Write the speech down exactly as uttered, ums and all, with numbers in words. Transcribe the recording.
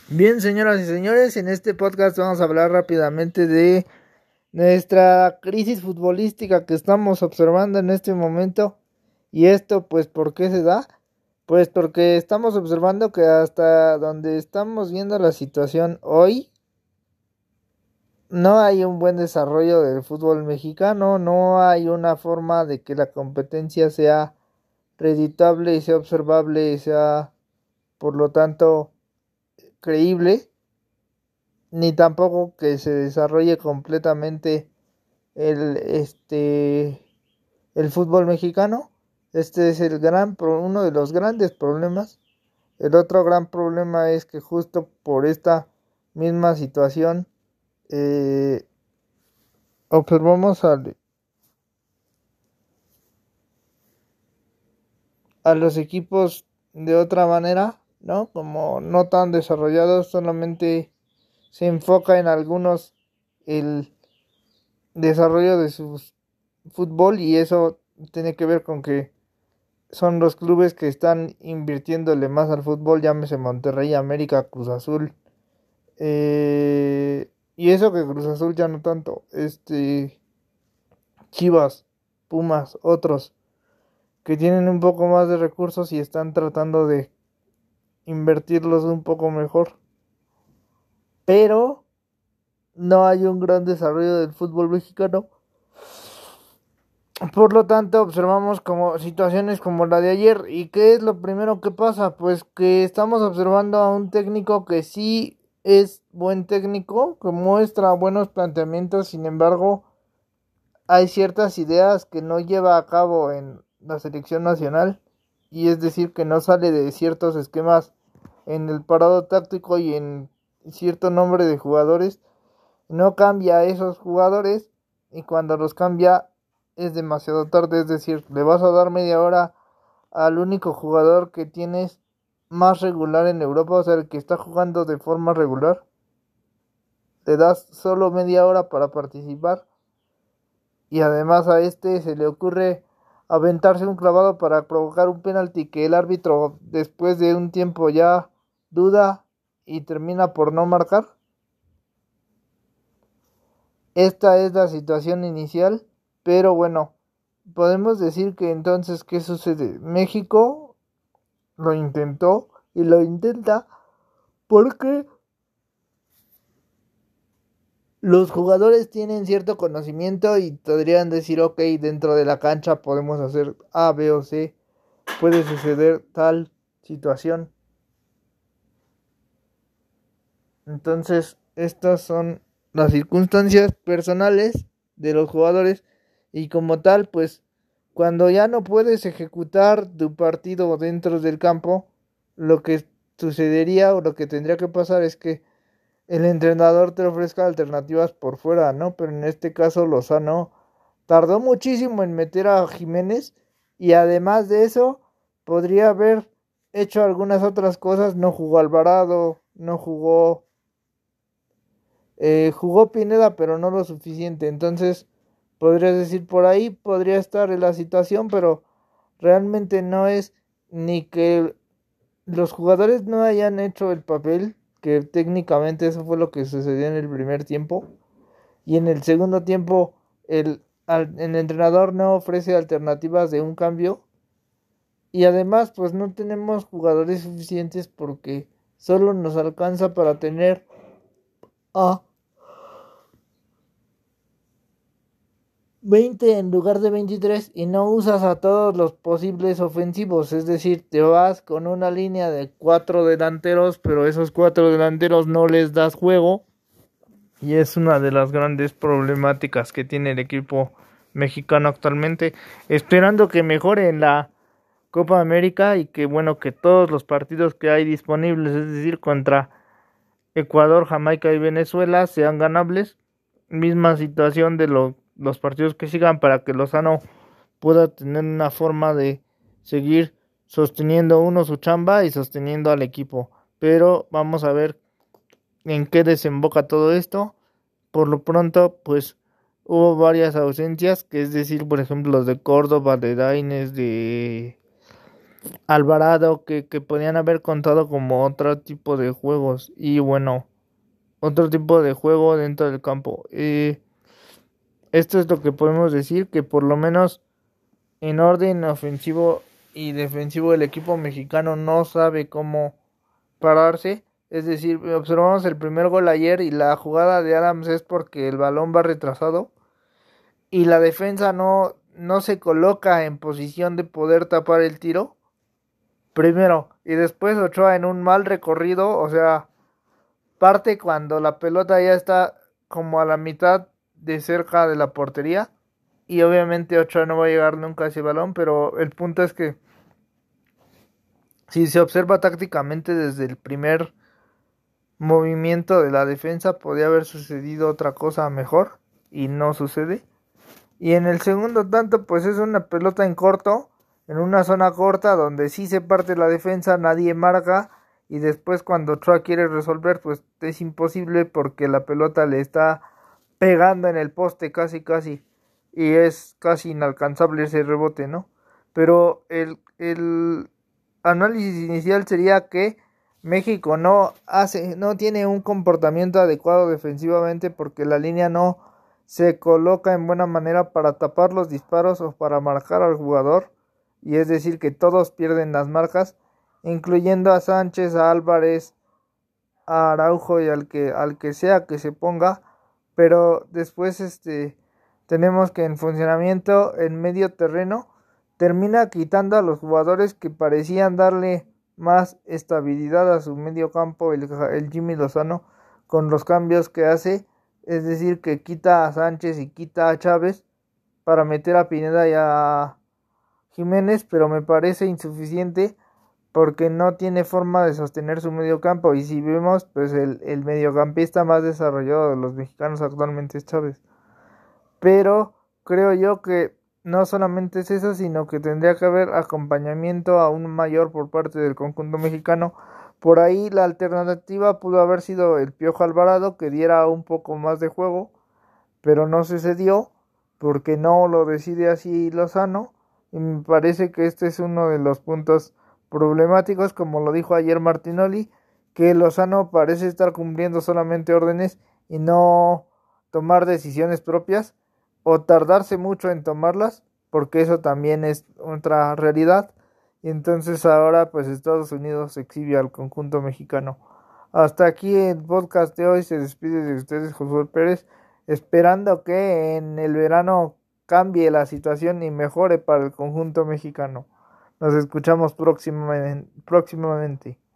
Bien, señoras y señores, en este podcast vamos a hablar rápidamente de nuestra crisis futbolística que estamos observando en este momento. Y esto, pues, ¿por qué se da? Pues porque estamos observando que hasta donde estamos viendo la situación hoy, no hay un buen desarrollo del fútbol mexicano, no hay una forma de que la competencia sea reditable y sea observable y sea, por lo tanto, creíble, ni tampoco que se desarrolle completamente el este el fútbol mexicano. Este es el gran uno de los grandes problemas. El otro gran problema es que justo por esta misma situación eh, observamos al, a los equipos de otra manera, ¿no? Como no tan desarrollados, solamente se enfoca en algunos el desarrollo de su fútbol, y eso tiene que ver con que son los clubes que están invirtiéndole más al fútbol, llámese Monterrey, América, Cruz Azul, eh, y eso que Cruz Azul ya no tanto, este Chivas, Pumas, otros que tienen un poco más de recursos y están tratando de invertirlos un poco mejor, pero no hay un gran desarrollo del fútbol mexicano. Por lo tanto, observamos como situaciones como la de ayer. ¿Y qué es lo primero que pasa? Pues que estamos observando a un técnico que sí es buen técnico, que muestra buenos planteamientos. Sin embargo, hay ciertas ideas que no lleva a cabo en la selección nacional, y es decir, que no sale de ciertos esquemas en el parado táctico y en cierto nombre de jugadores. No cambia a esos jugadores, y cuando los cambia es demasiado tarde. Es decir, le vas a dar media hora al único jugador que tienes más regular en Europa, o sea, el que está jugando de forma regular. Le das solo media hora para participar, y además a este se le ocurre aventarse un clavado para provocar un penalti que el árbitro después de un tiempo ya duda y termina por no marcar. Esta es la situación inicial, pero bueno, podemos decir que entonces, ¿qué sucede? México lo intentó y lo intenta porque los jugadores tienen cierto conocimiento y podrían decir, ok, dentro de la cancha podemos hacer A, B o C, puede suceder tal situación. Entonces, estas son las circunstancias personales de los jugadores, y como tal, pues cuando ya no puedes ejecutar tu partido dentro del campo, lo que sucedería o lo que tendría que pasar es que el entrenador te ofrezca alternativas por fuera, ¿no? Pero en este caso Lozano tardó muchísimo en meter a Jiménez, y además de eso podría haber hecho algunas otras cosas. No jugó Alvarado, no jugó eh, jugó Pineda, pero no lo suficiente. Entonces podrías decir, por ahí podría estar la situación, pero realmente no es ni que los jugadores no hayan hecho el papel, que técnicamente eso fue lo que sucedió en el primer tiempo, y en el segundo tiempo el, al, el entrenador no ofrece alternativas de un cambio, y además pues no tenemos jugadores suficientes porque solo nos alcanza para tener a veinte en lugar de veintitrés, y no usas a todos los posibles ofensivos. Es decir, te vas con una línea de cuatro delanteros, pero esos cuatro delanteros no les das juego, y es una de las grandes problemáticas que tiene el equipo mexicano actualmente, esperando que mejore en la Copa América, y que bueno, que todos los partidos que hay disponibles, es decir, contra Ecuador, Jamaica y Venezuela, sean ganables. Misma situación de lo, los partidos que sigan, para que Lozano pueda tener una forma de seguir sosteniendo uno su chamba y sosteniendo al equipo. Pero vamos a ver en qué desemboca todo esto. Por lo pronto, pues hubo varias ausencias, que es decir, por ejemplo, los de Córdoba, de Daines, de Alvarado, que, que podían haber contado como otro tipo de juegos y bueno, otro tipo de juego dentro del campo. Eh, esto es lo que podemos decir, que por lo menos en orden ofensivo y defensivo el equipo mexicano no sabe cómo pararse. Es decir, observamos el primer gol ayer y la jugada de Adams es porque el balón va retrasado y la defensa no, no se coloca en posición de poder tapar el tiro. Primero, y después Ochoa en un mal recorrido, o sea, parte cuando la pelota ya está como a la mitad de cerca de la portería. Y obviamente Ochoa no va a llegar nunca a ese balón, pero el punto es que si se observa tácticamente desde el primer movimiento de la defensa, podría haber sucedido otra cosa mejor y no sucede. Y en el segundo tanto, pues es una pelota en corto, en una zona corta donde sí se parte la defensa, nadie marca y después cuando Ochoa quiere resolver, pues es imposible porque la pelota le está pegando en el poste casi casi y es casi inalcanzable ese rebote, ¿no? Pero el, el análisis inicial sería que México no hace, no tiene un comportamiento adecuado defensivamente porque la línea no se coloca en buena manera para tapar los disparos o para marcar al jugador, y es decir que todos pierden las marcas, incluyendo a Sánchez, a Álvarez, a Araujo y al que al que sea que se ponga, pero después este tenemos que en funcionamiento en medio terreno termina quitando a los jugadores que parecían darle más estabilidad a su medio campo, el, el Jimmy Lozano, con los cambios que hace, es decir que quita a Sánchez y quita a Chávez para meter a Pineda y a Jiménez, pero me parece insuficiente porque no tiene forma de sostener su medio campo, y si vemos pues el, el mediocampista más desarrollado de los mexicanos actualmente es Chávez. Pero creo yo que no solamente es eso, sino que tendría que haber acompañamiento aún mayor por parte del conjunto mexicano. Por ahí la alternativa pudo haber sido el Piojo Alvarado, que diera un poco más de juego, pero no sucedió porque no lo decide así Lozano, y me parece que este es uno de los puntos problemáticos, como lo dijo ayer Martinoli, que Lozano parece estar cumpliendo solamente órdenes y no tomar decisiones propias o tardarse mucho en tomarlas, porque eso también es otra realidad. Y entonces ahora pues Estados Unidos exhibe al conjunto mexicano. Hasta aquí el podcast de hoy, se despide de ustedes Josué Pérez, esperando que en el verano cambie la situación y mejore para el conjunto mexicano. Nos escuchamos próximamente. próximamente.